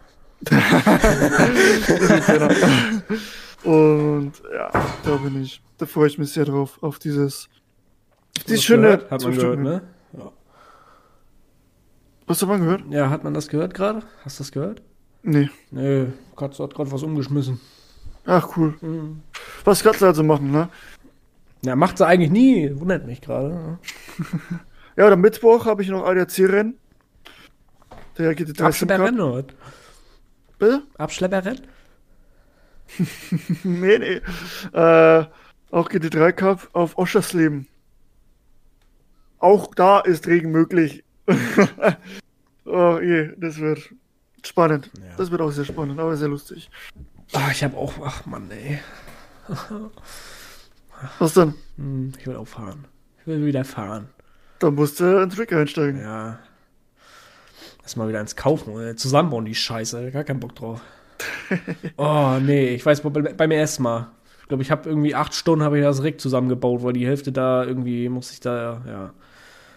Und ja, da bin ich. Da freue ich mich sehr drauf, auf dieses. Auf dieses schöne. Hat man gehört, ne? Ja. Was hat man gehört? Ja, hat man das gehört gerade? Hast du das gehört? Nee. Nee, Katze hat gerade was umgeschmissen. Ach, cool. Mhm. Was Katze also machen, ne? Ja, macht sie eigentlich nie. Wundert mich gerade. Ne? Ja, am Mittwoch habe ich noch A D A C-Rennen. Der G T drei Abschlepperrennen, oder? Bitte? Abschlepperrennen? nee, nee. Äh, auch G T drei Cup auf Oschersleben. Auch da ist Regen möglich. Oh je, das wird spannend. Ja. Das wird auch sehr spannend, aber sehr lustig. Ach, ich habe auch, ach Mann, ey. Was denn? Ich will auch fahren. Ich will wieder fahren. Dann musst du ins Trick einsteigen. Ja. Lass mal wieder ins Kaufen oder zusammenbauen, die Scheiße. Gar keinen Bock drauf. Oh, nee, ich weiß, beim ersten Mal. Ich glaube, ich habe irgendwie acht Stunden habe ich das Rig zusammengebaut, weil die Hälfte da irgendwie muss ich da, ja.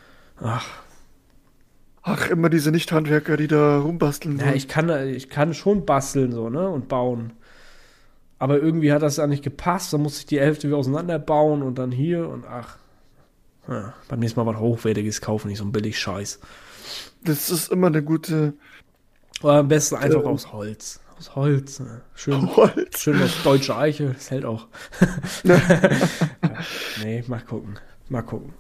Ach. Ach, immer diese Nicht-Handwerker, die da rumbasteln. Ja, ich kann, ich kann schon basteln so, ne? Und bauen. Aber irgendwie hat das da nicht gepasst. Dann musste ich die Hälfte wieder auseinanderbauen und dann hier und ach. Ja, beim nächsten Mal was Hochwertiges kaufen, nicht so ein billig Scheiß. Das ist immer eine gute. Aber am besten einfach Ähm. aus Holz. Aus Holz. Ne? Schön, Holz. schön aus deutscher Eiche. Das hält auch. Ja, nee, mal gucken. Mal gucken.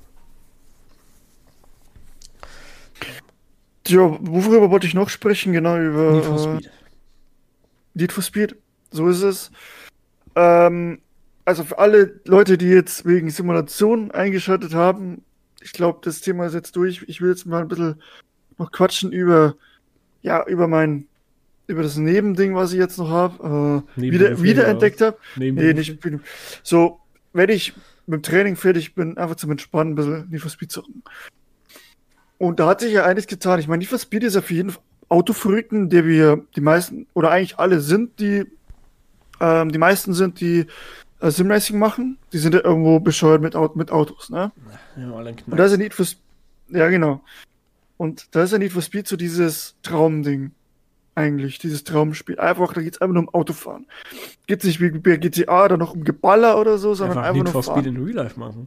Ja, worüber wollte ich noch sprechen? Genau, über Need for Speed. Äh, Need for Speed. So ist es. Ähm, also für alle Leute, die jetzt wegen Simulation eingeschaltet haben, ich glaube, das Thema ist jetzt durch. Ich will jetzt mal ein bisschen noch quatschen über, ja, über mein, über das Nebending, was ich jetzt noch habe, äh, wieder, wiederentdeckt habe. Nee, nicht. So, wenn ich mit dem Training fertig bin, einfach zum Entspannen ein bisschen Need for Speed zocken. Und da hat sich ja einiges getan. Ich meine, Need for Speed ist ja für jeden Autoverrückten, der wir die meisten, oder eigentlich alle sind, die ähm, die meisten sind, die äh, Simracing machen. Die sind ja irgendwo bescheuert mit, Auto, mit Autos, ne? Ja, alle Und da ist ja Need for Speed, ja genau. Und da ist ja Need for Speed so dieses Traumding. Eigentlich, dieses Traumspiel. Einfach, da geht's einfach nur um Autofahren. Geht's nicht wie bei G T A, da noch um Geballer oder so, sondern einfach, einfach Need nur for fahren. Speed in Real Life machen.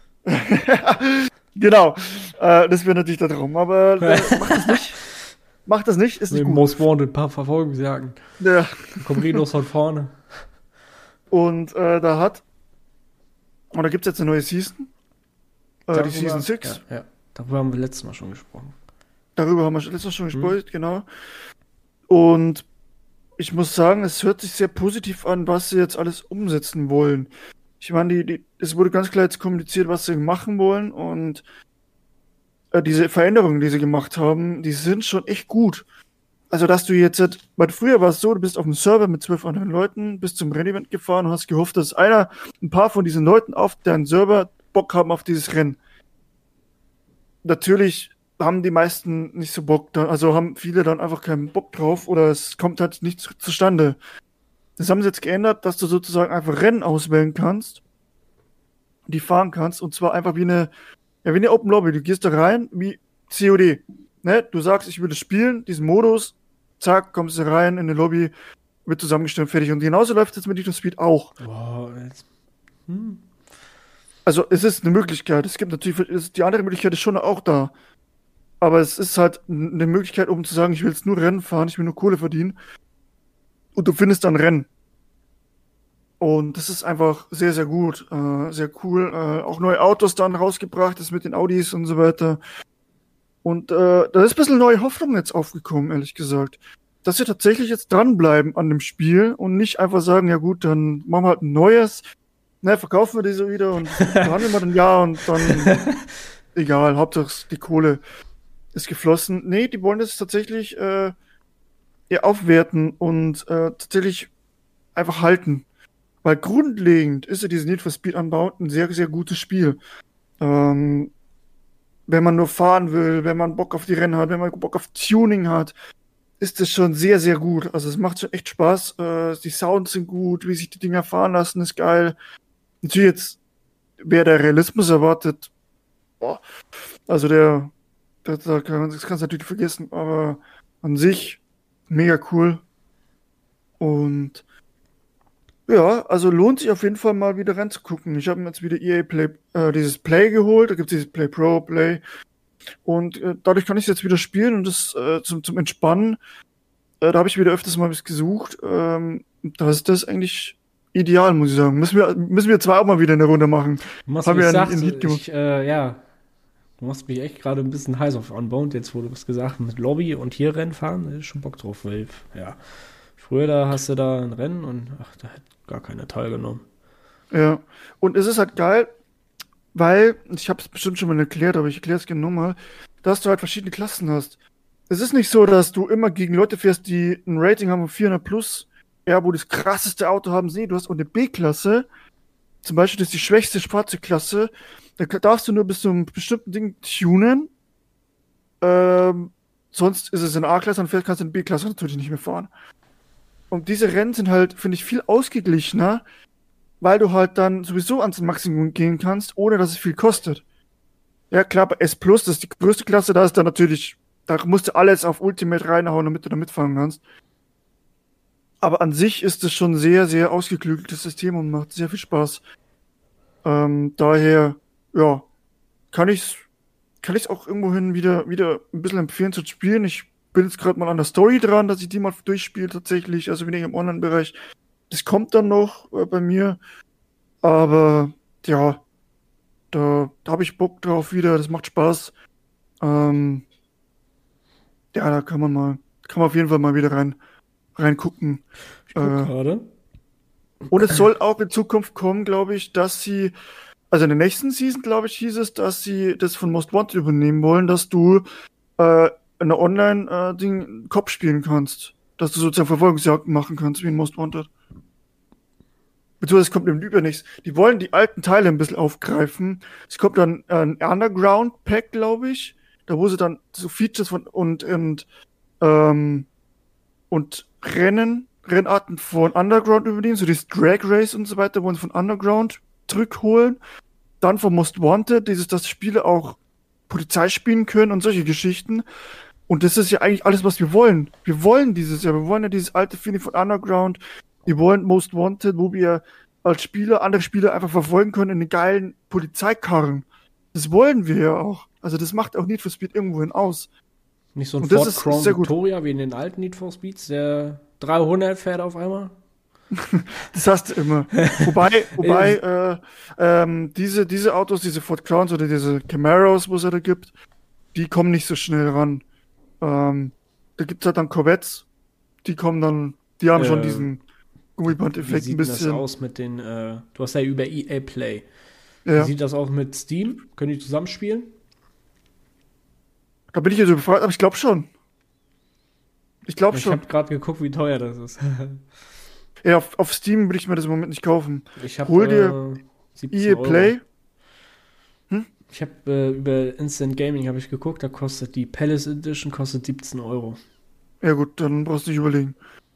Genau. Äh, das wäre natürlich der Traum. Aber äh, macht das nicht. Macht das nicht, ist nicht gut. Most Wanted, ein paar Verfolgungsjagden. Ja. Kommt Redos von vorne. Und äh, da hat. Und da gibt's jetzt eine neue Season. Äh, Darüber, die Season sechs. Ja, ja, darüber haben wir letztes Mal schon gesprochen. Darüber haben wir letztes Mal schon gesprochen, mhm. Genau. Und ich muss sagen, es hört sich sehr positiv an, was sie jetzt alles umsetzen wollen. Ich meine, die, die, es wurde ganz klar jetzt kommuniziert, was sie machen wollen, und äh, diese Veränderungen, die sie gemacht haben, die sind schon echt gut. Also, dass du jetzt, weil früher war es so, du bist auf dem Server mit zwölf anderen Leuten, bist zum Rennevent gefahren und hast gehofft, dass einer, ein paar von diesen Leuten auf deinem Server Bock haben auf dieses Rennen. Natürlich haben die meisten nicht so Bock, da, also haben viele dann einfach keinen Bock drauf oder es kommt halt nicht zu, zustande. Das haben sie jetzt geändert, dass du sozusagen einfach Rennen auswählen kannst, die fahren kannst, und zwar einfach wie eine, ja, wie eine Open Lobby. Du gehst da rein wie C O D. Ne? Du sagst, ich will das spielen, diesen Modus, zack, kommst du rein in eine Lobby, wird zusammengestellt, fertig. Und genauso läuft es jetzt mit Need for Speed auch. Wow, jetzt. Hm. Also es ist eine Möglichkeit. Es gibt natürlich, die andere Möglichkeit ist schon auch da. Aber es ist halt eine Möglichkeit, um zu sagen, ich will jetzt nur Rennen fahren, ich will nur Kohle verdienen. Und du findest dann Rennen. Und das ist einfach sehr, sehr gut. Äh, sehr cool. Äh, auch neue Autos dann rausgebracht, das mit den Audis und so weiter. Und äh, da ist ein bisschen neue Hoffnung jetzt aufgekommen, ehrlich gesagt. Dass wir tatsächlich jetzt dranbleiben an dem Spiel und nicht einfach sagen, ja gut, dann machen wir halt ein neues. Ne, verkaufen wir die so wieder und behandeln wir dann ja und dann egal, Hauptsache die Kohle ist geflossen. Nee, die wollen das tatsächlich äh, ja, aufwerten und äh, tatsächlich einfach halten. Weil grundlegend ist ja dieses Need for Speed Unbound ein sehr, sehr gutes Spiel. Ähm, wenn man nur fahren will, wenn man Bock auf die Rennen hat, wenn man Bock auf Tuning hat, ist das schon sehr, sehr gut. Also es macht schon echt Spaß. Äh, die Sounds sind gut, wie sich die Dinger fahren lassen, ist geil. Natürlich jetzt, wer der Realismus erwartet, boah, also der, der, der kann, das kannst du natürlich vergessen, aber an sich mega cool. Und ja, also lohnt sich auf jeden Fall mal wieder reinzugucken. Ich habe mir jetzt wieder E A Play, äh, dieses Play geholt, da gibt es dieses Play Pro, Play. Und äh, dadurch kann ich es jetzt wieder spielen und das äh, zum, zum Entspannen. Äh, da habe ich wieder öfters mal was gesucht. Ähm, da ist das eigentlich ideal, muss ich sagen. Müssen wir, müssen wir zwar auch mal wieder eine Runde machen. Du machst Haben mich wir sagst, in, in ich, äh, ja, du machst mich echt gerade ein bisschen heiß auf Unbound, jetzt wo du was gesagt hast, mit Lobby und hier Rennen fahren, da ist schon Bock drauf, weil, ja, früher da hast du da ein Rennen und ach, da hat gar keiner teilgenommen. Ja, und es ist halt geil, weil, ich habe es bestimmt schon mal erklärt, aber ich erkläre es gerne nochmal, dass du halt verschiedene Klassen hast. Es ist nicht so, dass du immer gegen Leute fährst, die ein Rating haben von vierhundert plus, ja, wo das krasseste Auto haben. Nee, du hast auch eine B-Klasse, zum Beispiel, das ist die schwächste Fahrzeugklasse, da darfst du nur bis zu einem bestimmten Ding tunen, ähm, sonst ist es in A-Klasse, und kannst du in B-Klasse natürlich nicht mehr fahren. Und diese Rennen sind halt, finde ich, viel ausgeglichener, weil du halt dann sowieso ans Maximum gehen kannst, ohne dass es viel kostet. Ja, klar, bei S Plus, das ist die größte Klasse, da ist dann natürlich, da musst du alles auf Ultimate reinhauen, damit du da mitfahren kannst. Aber an sich ist es schon sehr, sehr ausgeklügeltes System und macht sehr viel Spaß. Ähm, daher, ja, kann ich's, kann ich's auch irgendwohin wieder, wieder ein bisschen empfehlen zu spielen. Ich bin jetzt gerade mal an der Story dran, dass ich die mal durchspiele tatsächlich, also weniger im Online-Bereich. Das kommt dann noch äh, bei mir, aber ja, da, da habe ich Bock drauf wieder, das macht Spaß. Ähm, ja, da kann man mal, kann man auf jeden Fall mal wieder rein, reingucken. Ich guck Äh, gerade. und es soll auch in Zukunft kommen, glaube ich, dass sie, also in der nächsten Season, glaube ich, hieß es, dass sie das von Most Wanted übernehmen wollen, dass du äh, eine Online-Ding Cop spielen kannst. Dass du sozusagen Verfolgungsjagden machen kannst, wie in Most Wanted. Beziehungsweise es kommt im Übernächst. Die wollen die alten Teile ein bisschen aufgreifen. Es kommt dann ein Underground-Pack, glaube ich. Da wo sie dann so Features von und, und, ähm, und Rennen, Rennarten von Underground übernehmen, so dieses Drag Race und so weiter, wollen sie von Underground zurückholen. Dann von Most Wanted, dieses, dass Spiele auch Polizei spielen können und solche Geschichten. Und das ist ja eigentlich alles, was wir wollen. Wir wollen dieses ja, wir wollen ja dieses alte Feeling von Underground. Wir wollen Most Wanted, wo wir als Spieler andere Spieler einfach verfolgen können in den geilen Polizeikarren. Das wollen wir ja auch. Also das macht auch Need for Speed irgendwohin aus. Nicht so ein Und das Ford ist Crown sehr gut. Victoria wie in den alten Need for Speeds, der dreihundert fährt auf einmal. Das hast du immer. Wobei, wobei äh, ähm, diese, diese Autos, diese Ford Crowns oder diese Camaros, wo es ja da gibt, die kommen nicht so schnell ran. Ähm, da gibt's halt dann Corvettes, die kommen dann, die haben schon Äh, diesen Wie Gummiband-Effekt ein sieht denn das bisschen. aus mit den, äh, du hast ja über E A Play. Wie Ja, sieht das aus mit Steam? Können die zusammenspielen? da bin ich jetzt überfragt, aber ich glaube schon. Ich glaube Ich schon. habe gerade geguckt, wie teuer das ist. Ja, auf, auf Steam will ich mir das im Moment nicht kaufen. Ich Hol dir habe äh, siebzehn E A Euro. Play. Hm? Ich habe äh, über Instant Gaming habe ich geguckt, da kostet die Palace Edition kostet siebzehn Euro. Ja gut, dann brauchst du nicht überlegen.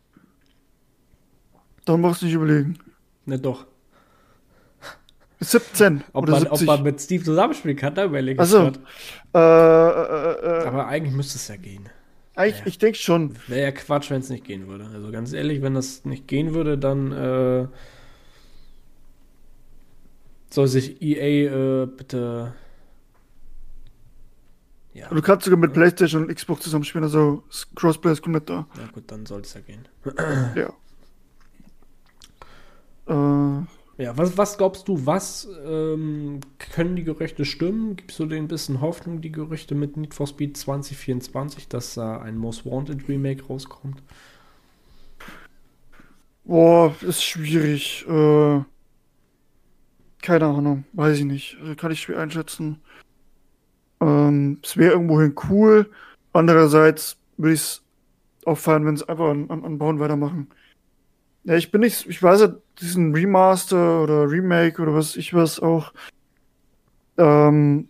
Dann brauchst du nicht überlegen. Ne, doch. siebzehn Ob oder man, ob man siebzig. mit Steve zusammenspielen kann, da überlege ich Also, gerade. äh, äh, äh, Aber eigentlich müsste es ja gehen. eigentlich, Naja. ich denke schon. Wäre ja Quatsch, wenn es nicht gehen würde. Also ganz ehrlich, wenn das nicht gehen würde, dann äh, soll sich E A äh, bitte. Ja, Du kannst sogar mit PlayStation und Xbox zusammenspielen, also das Crossplay ist komplett da. na gut, dann soll es ja gehen. Ja. Äh, Ja, was, was glaubst du, was ähm, können die Gerüchte stimmen? Gibst du denen ein bisschen Hoffnung, die Gerüchte mit Need for Speed zwanzig vierundzwanzig, dass da ein Most Wanted Remake rauskommt? boah, ist schwierig. Äh, keine Ahnung, weiß ich nicht. Also kann ich schwer einschätzen. Ähm, es wäre irgendwohin cool. Andererseits würde ich es auch feiern, wenn sie einfach an, an, an Bauen weitermachen. Ja, ich bin nicht, ich weiß ja, diesen Remaster oder Remake oder was ich was auch, ähm,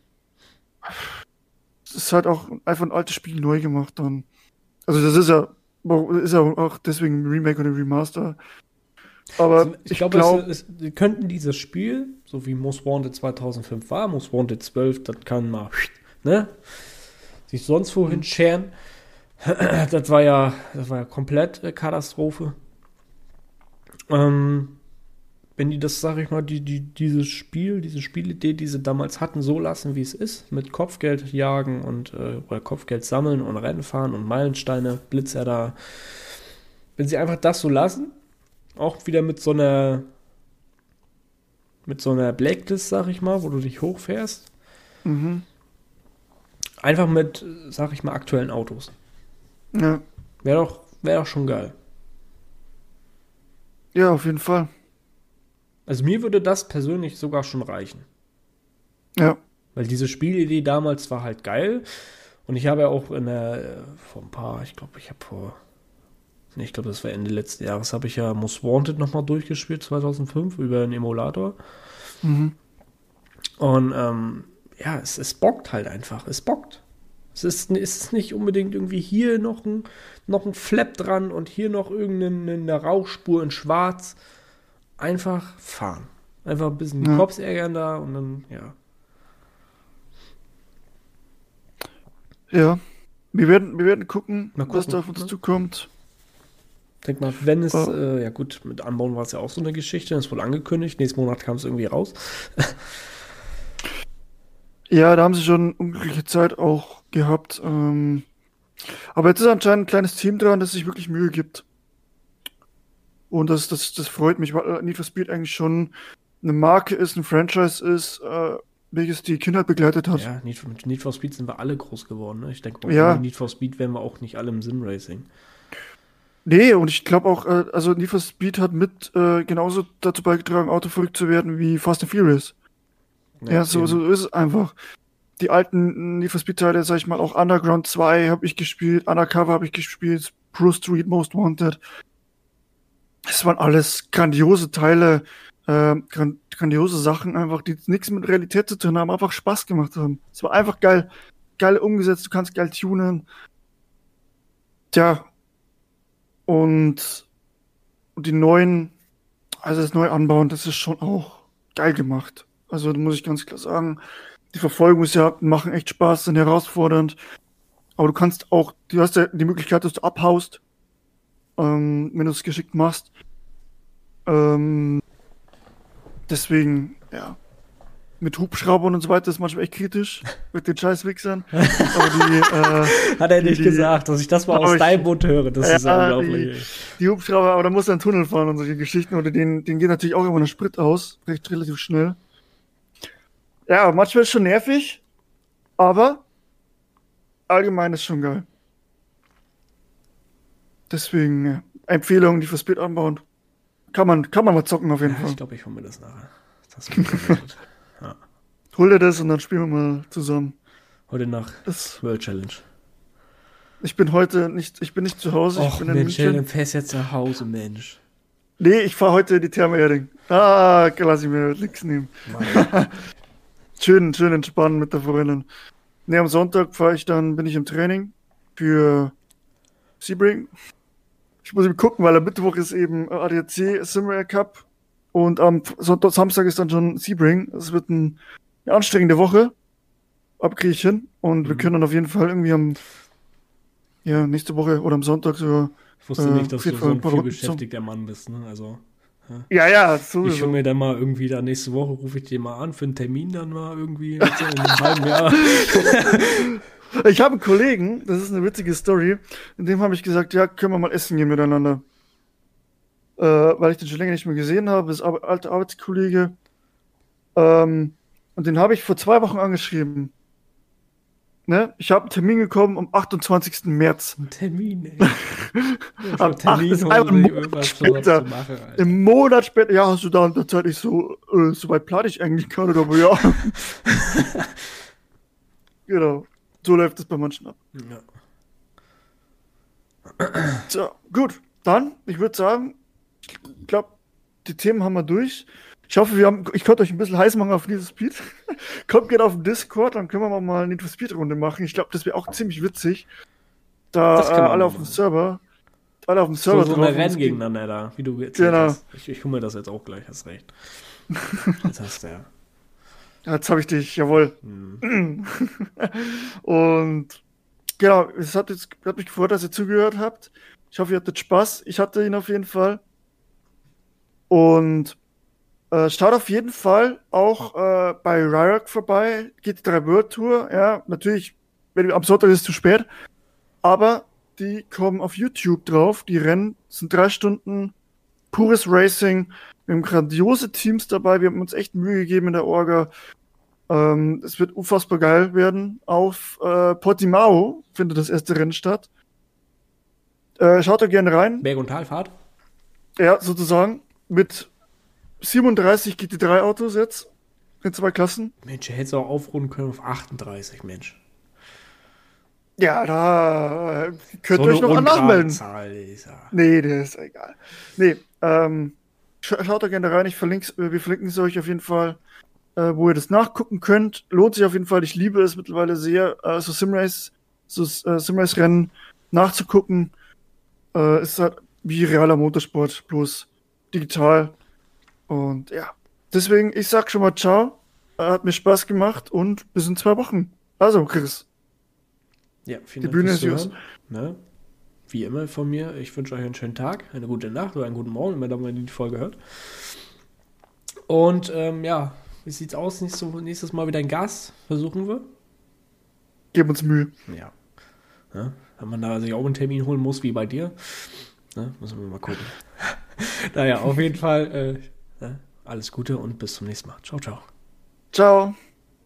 es ist halt auch einfach ein altes Spiel neu gemacht dann. Also das ist ja, ist ja auch deswegen ein Remake oder Remaster. Aber Also ich ich glaube, glaube, es, es, sie könnten dieses Spiel, so wie Most Wanted zweitausendfünf war, Most Wanted zwölf, das kann mal, ne, sich sonst wohin scheren. Das war ja, das war ja komplett äh, Katastrophe. Ähm, wenn die das, sag ich mal, die, die, dieses Spiel, diese Spielidee, die sie damals hatten, so lassen, wie es ist, mit Kopfgeld jagen und äh, oder Kopfgeld sammeln und Rennen fahren und Meilensteine, Blitzer da. Wenn sie einfach das so lassen, auch wieder mit so einer mit so einer Blacklist, sag ich mal, wo du dich hochfährst, mhm, einfach mit, sag ich mal, aktuellen Autos. ja, Wäre doch, wäre doch schon geil. ja, auf jeden Fall. Also mir würde das persönlich sogar schon reichen. Ja, Weil diese Spielidee damals war halt geil. Und ich habe ja auch in der, äh, vor ein paar, ich glaube, ich habe vor, nee, ich glaube, das war Ende letzten Jahres, habe ich ja Most Wanted nochmal durchgespielt, zweitausendfünf, über einen Emulator. mhm, Und ähm, ja, es, es bockt halt einfach, es bockt. Es ist, es ist nicht unbedingt irgendwie hier noch ein, noch ein Flap dran und hier noch irgendeine Rauchspur in schwarz. Einfach fahren. Einfach ein bisschen die ja. Cops ärgern da und dann, ja. Ja, wir werden, wir werden gucken, Mal was da gucken. auf uns Ne? zukommt. Denk mal, wenn es, Äh, äh, ja gut, mit Anbauen war es ja auch so eine Geschichte, es wurde angekündigt, nächsten Monat kam es irgendwie raus. ja, da haben sie schon unglückliche Zeit auch gehabt. Ähm, aber jetzt ist anscheinend ein kleines Team dran, das sich wirklich Mühe gibt. Und das, das, das freut mich, weil äh, Need for Speed eigentlich schon eine Marke ist, ein Franchise ist, äh, welches die Kindheit begleitet hat. Ja, Need for, mit Need for Speed sind wir alle groß geworden. Ne? Ich denke mal, ohne Ja, Need for Speed wären wir auch nicht alle im Sim-Racing. nee, und ich glaube auch, äh, also Need for Speed hat mit äh, genauso dazu beigetragen, autoverrückt zu werden wie Fast and Furious. Ja, Ja, so, eben. so ist es einfach. Die alten Need for Speed-Teile, sag ich mal, auch Underground zwei habe ich gespielt, Undercover habe ich gespielt, Pro Street Most Wanted. Das waren alles grandiose Teile, äh, gran grandiose Sachen, einfach, die nichts mit Realität zu tun haben, einfach Spaß gemacht haben. Es war einfach geil, geil umgesetzt, du kannst geil tunen. Tja, und, und die neuen, also das neue Anbauen, das ist schon auch geil gemacht. Also, da muss ich ganz klar sagen, die Verfolgungsjagden machen echt Spaß, sind herausfordernd. Aber du kannst auch, du hast ja die Möglichkeit, dass du abhaust, ähm, wenn du es geschickt machst. Ähm, deswegen, ja, mit Hubschraubern und so weiter ist manchmal echt kritisch, mit den Scheißwichsern. Aber die, äh, Hat er die, nicht die, gesagt, dass ich das mal aber aus ich, deinem Mund höre. Das ist ja ja, die, unglaublich. die Hubschrauber, aber da muss er einen Tunnel fahren und solche Geschichten. Oder den, den geht natürlich auch immer der Sprit aus, recht relativ schnell. Ja, manchmal ist schon nervig, aber allgemein ist schon geil. Deswegen, ja, Empfehlung, die für Speed anbauen. Kann man, kann man mal zocken auf jeden Ja, ich Fall. glaube, ich hole mir das nachher. Das ist mir gerettet. Ja. Hol dir das und dann spielen wir mal zusammen. Heute nach Das, World Challenge. ich bin heute nicht, ich bin nicht zu Hause, ich Och bin in Mensch, ey, München. dann fährst du jetzt nach Hause, Mensch. Nee, ich fahre heute in die Therme Erding. Ah, lass ich mir nichts nehmen. Mann. Schön, schön entspannen mit der Freundin. Nee, am Sonntag fahre ich dann, bin ich im Training für Sebring. Ich muss eben gucken, weil am Mittwoch ist eben A D A C Simracing Cup und am Sonntag, Samstag ist dann schon Sebring. Es wird ein, eine anstrengende Woche ab Griechen und wir Mhm. können dann auf jeden Fall irgendwie am, ja, nächste Woche oder am Sonntag so, Ich äh, wusste nicht, dass auf du jeden so Fall ein ein paar viel Runden zum. beschäftigter Mann bist, ne? Also, ja. Ja, ja, Ich hole sowieso. mir dann mal irgendwie da nächste Woche, rufe ich dir mal an für einen Termin dann mal irgendwie jetzt so in einem halben Jahr. Ich habe einen Kollegen, das ist eine witzige Story, in dem habe ich gesagt, ja, können wir mal essen gehen miteinander. Äh, weil ich den schon länger nicht mehr gesehen habe, das ist ein alter Arbeitskollege. Ähm, und den habe ich vor zwei Wochen angeschrieben. Ne? Ich habe einen Termin bekommen am achtundzwanzigsten März. Ein Termin, ey. Ja, Am schon Termin achten holen, einen sich Monat irgendwas für was später. zu machen, Alter. Im Monat später, ja, hast du da in der Zeit nicht so, äh, so weit plane ich eigentlich gar nicht, aber ja. Genau. So läuft es bei manchen ab. Ja. So, gut. Dann, ich würde sagen, ich glaube, die Themen haben wir durch. Ich hoffe, wir haben, ich konnte euch ein bisschen heiß machen auf Need for Speed. Kommt gerne auf den Discord, dann können wir mal eine Need for Speed Runde machen. Ich glaube, das wäre auch ziemlich witzig. Da Das äh, können wir alle mal auf dem machen. Server, alle auf dem So, Server so drauf eine und es Rennen geht- gegeneinander, wie du erzählt Genau. hast. Ich, ich hole mir das jetzt auch gleich, hast recht. Jetzt hast du ja. Ja, jetzt habe ich dich, jawohl. Hm. Und genau, es hat, jetzt, hat mich gefreut, dass ihr zugehört habt. Ich hoffe, ihr hattet Spaß. Ich hatte ihn auf jeden Fall. Und äh, schaut auf jeden Fall auch äh, bei Ryok vorbei. G T drei World Tour. Ja, natürlich, wenn, am Sonntag ist es zu spät. Aber die kommen auf YouTube drauf. Die Rennen sind drei Stunden pures Racing. Wir haben grandiose Teams dabei. Wir haben uns echt Mühe gegeben in der Orga. Ähm, es wird unfassbar geil werden. Auf äh, Portimao findet das erste Rennen statt. Äh, schaut da gerne rein. Berg- und Talfahrt? Ja, sozusagen. Mit siebenunddreißig G T drei Autos jetzt. In zwei Klassen. Mensch, ihr hättet es auch aufrunden können auf achtunddreißig, Mensch. Ja, da äh, könnt So ihr euch eine noch ungerade nachmelden. Zahl, ist ja. Nee, der ist egal. Nee, ähm, sch schaut da gerne rein. Ich verlinke, wir verlinken es euch auf jeden Fall, äh, wo ihr das nachgucken könnt. Lohnt sich auf jeden Fall. Ich liebe es mittlerweile sehr, äh, so Simrace, so äh, Simrace-Rennen nachzugucken. Äh, ist halt wie realer Motorsport, bloß digital. Und ja, deswegen, ich sag schon mal ciao. Äh, Hat mir Spaß gemacht und bis in zwei Wochen. Also, Chris. Ja, vielen Die Dank Bühne fürs ist yours. Zuhören. Ne? Wie immer von mir, ich wünsche euch einen schönen Tag, eine gute Nacht oder einen guten Morgen, wenn man die Folge hört. Und ähm, ja, wie sieht's aus? Nächstes, nächstes Mal wieder ein Gast, versuchen wir. Geben uns Mühe. Ja. Ja, wenn man da sich auch einen Termin holen muss, wie bei dir, ne, müssen wir mal gucken. Naja, auf jeden Fall äh, ne, alles Gute und bis zum nächsten Mal. Ciao, ciao. Ciao.